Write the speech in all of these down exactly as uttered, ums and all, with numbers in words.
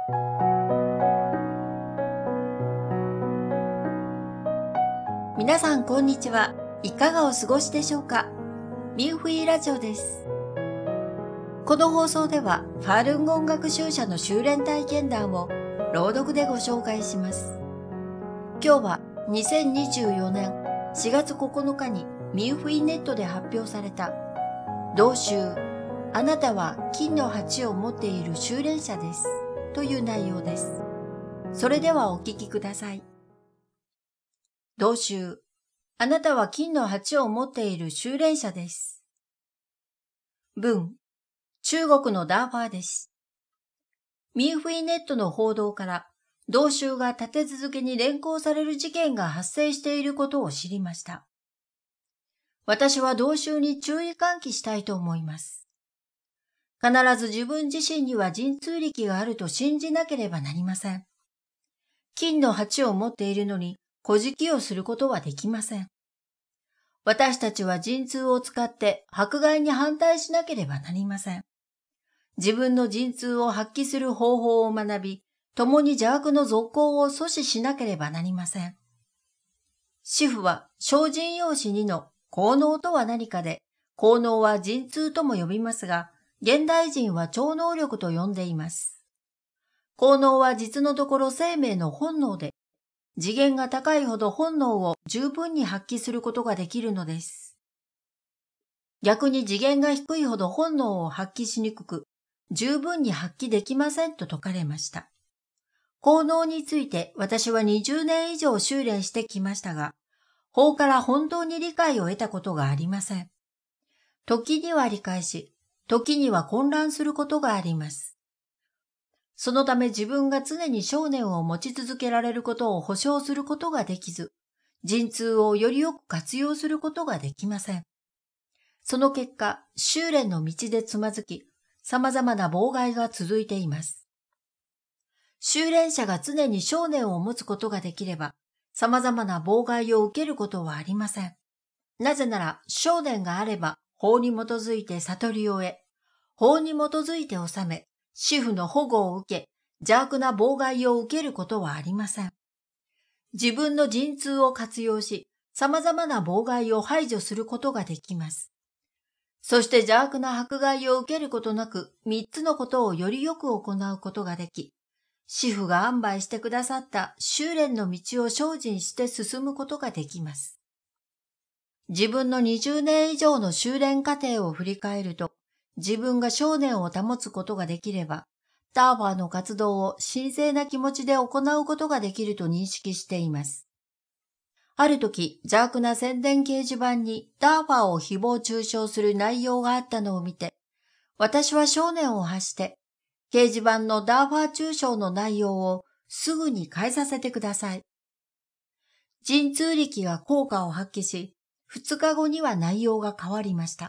皆さんこんにちは。いかがお過ごしでしょうか。ミンフィーラジオです。この放送ではファールンゴン学習者の修練体験談を朗読でご紹介します。今日はにせんにじゅうよねんしがつここのかにミンフィーネットで発表された同修、あなたは金の鉢を持っている修練者ですという内容です。それではお聞きください。同修、あなたは金の鉢を持っている修練者です。文、中国のダーファーです。ミンフィーネットの報道から、同修が立て続けに連行される事件が発生していることを知りました。私は同修に注意喚起したいと思います。必ず自分自身には神通力があると信じなければなりません。金の鉢を持っているのに、小じをすることはできません。私たちは神通を使って迫害に反対しなければなりません。自分の神通を発揮する方法を学び、共に邪悪の続行を阻止しなければなりません。師父は精進用紙にの効能とは何かで、効能は神通とも呼びますが、現代人は超能力と呼んでいます。効能は実のところ生命の本能で、次元が高いほど本能を十分に発揮することができるのです。逆に次元が低いほど本能を発揮しにくく、十分に発揮できませんと説かれました。効能について私はにじゅうねん以上修練してきましたが、法から本当に理解を得たことがありません。時には理解し、時には混乱することがあります。そのため自分が常に聖念を持ち続けられることを保証することができず、神通をよりよく活用することができません。その結果、修練の道でつまずき、様々な妨害が続いています。修練者が常に聖念を持つことができれば、様々な妨害を受けることはありません。なぜなら、聖念があれば、法に基づいて悟りを得、法に基づいて治め、師父の保護を受け、邪悪な妨害を受けることはありません。自分の神通を活用し、様々な妨害を排除することができます。そして邪悪な迫害を受けることなく、三つのことをよりよく行うことができ、師父が安排してくださった修練の道を精進して進むことができます。自分のにじゅうねん以上の修練過程を振り返ると、自分が聖念を保つことができれば、ダーファーの活動を神聖な気持ちで行うことができると認識しています。ある時、邪悪な宣伝掲示板にダーファーを誹謗中傷する内容があったのを見て、私は聖念を発して、掲示板のダーファー中傷の内容をすぐに変えさせてください。神通力が効果を発揮し、二日後には内容が変わりました。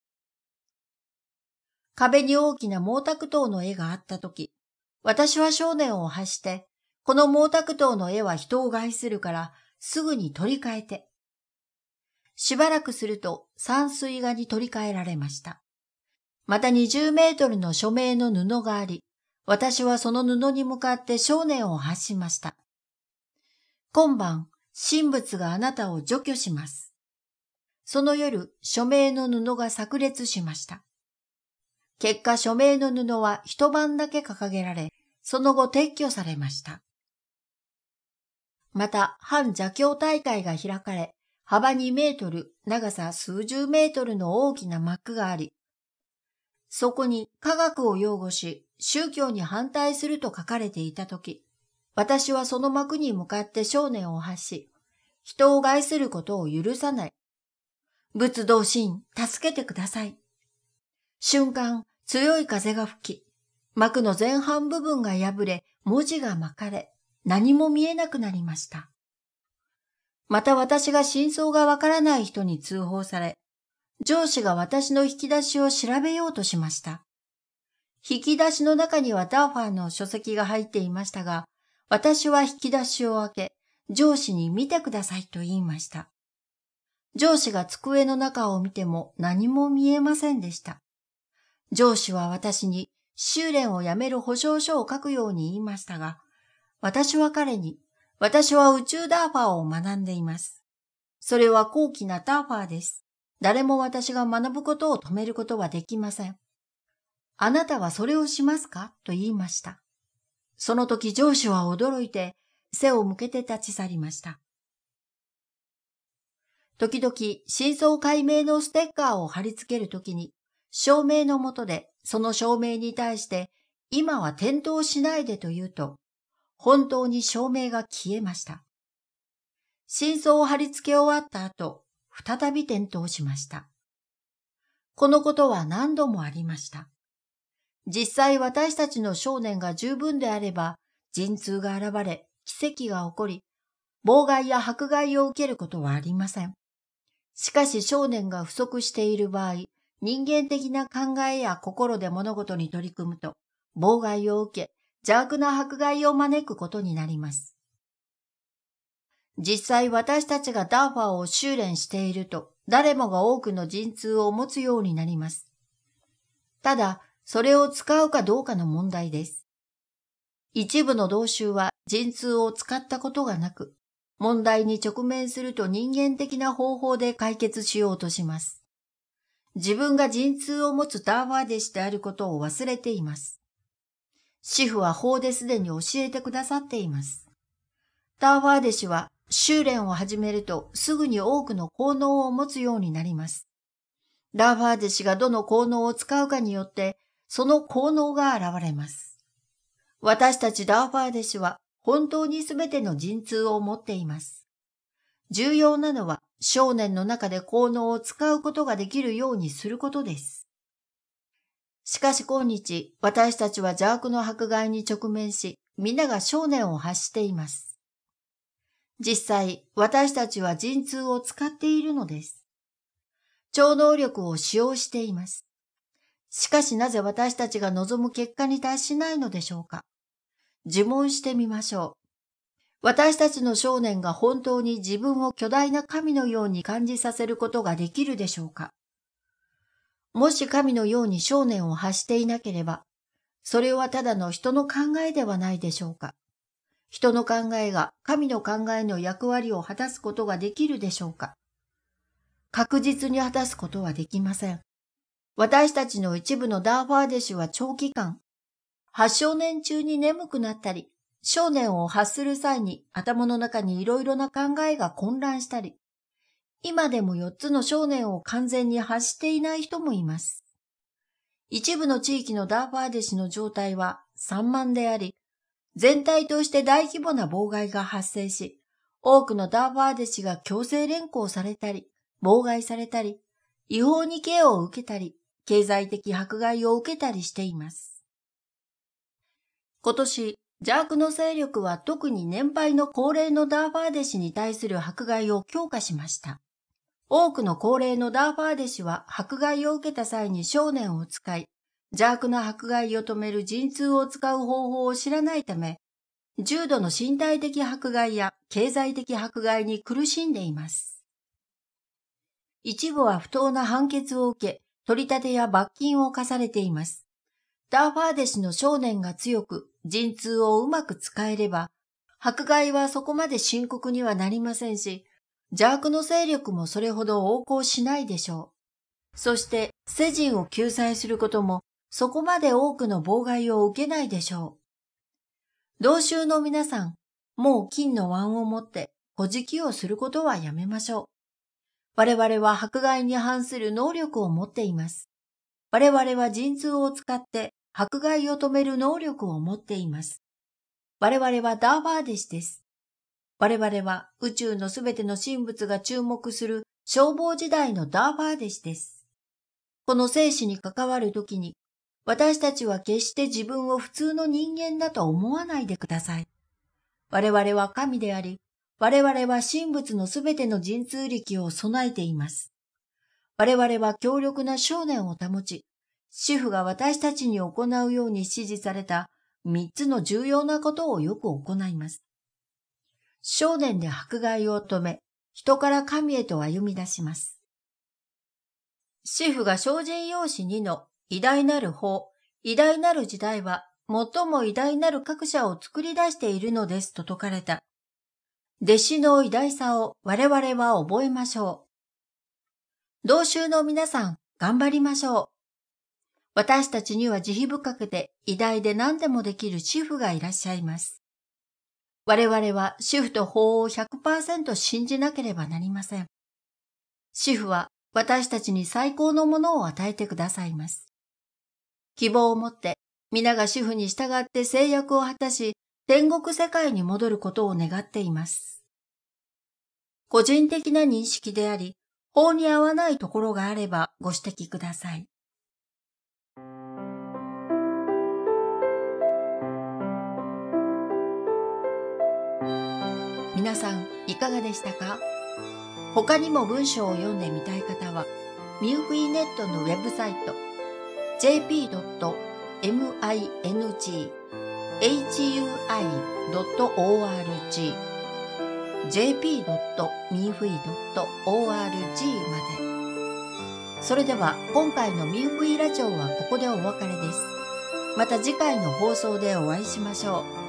壁に大きな毛沢東の絵があったとき、私は聖念を発して、この毛沢東の絵は人を害するからすぐに取り替えて。しばらくすると山水画に取り替えられました。またにじゅうメートルの署名の布があり、私はその布に向かって聖念を発しました。今晩、神仏があなたを除去します。その夜、署名の布が炸裂しました。結果、署名の布は一晩だけ掲げられ、その後撤去されました。また、反邪教大会が開かれ、幅にメートル、長さ数十メートルの大きな幕があり、そこに科学を擁護し、宗教に反対すると書かれていたとき、私はその幕に向かって聖念を発し、人を害することを許さない。仏道神、助けてください。瞬間、強い風が吹き、幕の前半部分が破れ、文字が巻かれ、何も見えなくなりました。また私が真相がわからない人に通報され、上司が私の引き出しを調べようとしました。引き出しの中にはダーファーの書籍が入っていましたが、私は引き出しを開け、上司に見てくださいと言いました。上司が机の中を見ても何も見えませんでした。上司は私に修練をやめる保証書を書くように言いましたが、私は彼に、私は宇宙ダーファーを学んでいます。それは高貴なダーファーです。誰も私が学ぶことを止めることはできません。あなたはそれをしますかと言いました。その時上司は驚いて背を向けて立ち去りました。時々真相解明のステッカーを貼り付けるときに、証明のもとでその証明に対して今は転倒しないでと言うと、本当に証明が消えました。真相を貼り付け終わった後、再び転倒しました。このことは何度もありました。実際私たちの少年が十分であれば、陣痛が現れ、奇跡が起こり、妨害や迫害を受けることはありません。しかし少年が不足している場合、人間的な考えや心で物事に取り組むと、妨害を受け、邪悪な迫害を招くことになります。実際私たちがダーファーを修練していると、誰もが多くの陣痛を持つようになります。ただ、それを使うかどうかの問題です。一部の同州は陣痛を使ったことがなく、問題に直面すると人間的な方法で解決しようとします。自分が陣痛を持つダーファー弟子であることを忘れています。師父は法ですでに教えてくださっています。ダーファー弟子は修練を始めるとすぐに多くの効能を持つようになります。ダーファー弟子がどの効能を使うかによってその効能が現れます。私たちダーファー弟子は本当にすべての陣痛を持っています。重要なのは少年の中で効能を使うことができるようにすることです。しかし今日、私たちは邪悪の迫害に直面し、皆が少年を発しています。実際、私たちは陣痛を使っているのです。超能力を使用しています。しかしなぜ私たちが望む結果に達しないのでしょうか。自問してみましょう。私たちの少年が本当に自分を巨大な神のように感じさせることができるでしょうか。もし神のように少年を発していなければ、それはただの人の考えではないでしょうか。人の考えが神の考えの役割を果たすことができるでしょうか。確実に果たすことはできません。私たちの一部のダーファー弟子は長期間、発症年中に眠くなったり、少年を発する際に頭の中にいろいろな考えが混乱したり、今でもよっつの少年を完全に発していない人もいます。一部の地域のダーファー弟子の状態は散漫であり、全体として大規模な妨害が発生し、多くのダーファー弟子が強制連行されたり、妨害されたり、違法に刑を受けたり、経済的迫害を受けたりしています。今年、邪悪の勢力は特に年配の高齢のダーファー弟子に対する迫害を強化しました。多くの高齢のダーファー弟子は迫害を受けた際に少年を使い、邪悪な迫害を止める陣痛を使う方法を知らないため、重度の身体的迫害や経済的迫害に苦しんでいます。一部は不当な判決を受け、取り立てや罰金を課されています。ダーファー弟子の少年が強く、陣痛をうまく使えれば、迫害はそこまで深刻にはなりませんし、邪悪の勢力もそれほど横行しないでしょう。そして、世人を救済することも、そこまで多くの妨害を受けないでしょう。同州の皆さん、もう金の腕を持って、小じをすることはやめましょう。我々は迫害に反する能力を持っています。我々は陣痛を使って迫害を止める能力を持っています。我々はダーファー弟子です。我々は宇宙のすべての神仏が注目する消防時代のダーファー弟子です。この生死に関わるときに、私たちは決して自分を普通の人間だと思わないでください。我々は神であり、我々は神仏のすべての神通力を備えています。我々は強力な信念を保ち、師父が私たちに行うように指示された三つの重要なことをよく行います。信念で迫害を止め、人から神へと歩み出します。師父が精進用紙にの偉大なる法、 偉大なる時代は最も偉大なる各社を作り出しているのですと説かれた。弟子の偉大さを我々は覚えましょう。同州の皆さん、頑張りましょう。私たちには慈悲深くて偉大で何でもできる主婦がいらっしゃいます。我々は主婦と法を ひゃくパーセント 信じなければなりません。主婦は私たちに最高のものを与えてくださいます。希望を持って皆が主婦に従って制約を果たし、天国世界に戻ることを願っています。個人的な認識であり、法に合わないところがあればご指摘ください。皆さんいかがでしたか？他にも文章を読んでみたい方は、ミンフィーネットのウェブサイト ジェーピードットミングハイドットオーアールジー ジェーピードットミンフィードットオーアールジー まで。それでは今回のミンフィーラジオはここでお別れです。また次回の放送でお会いしましょう。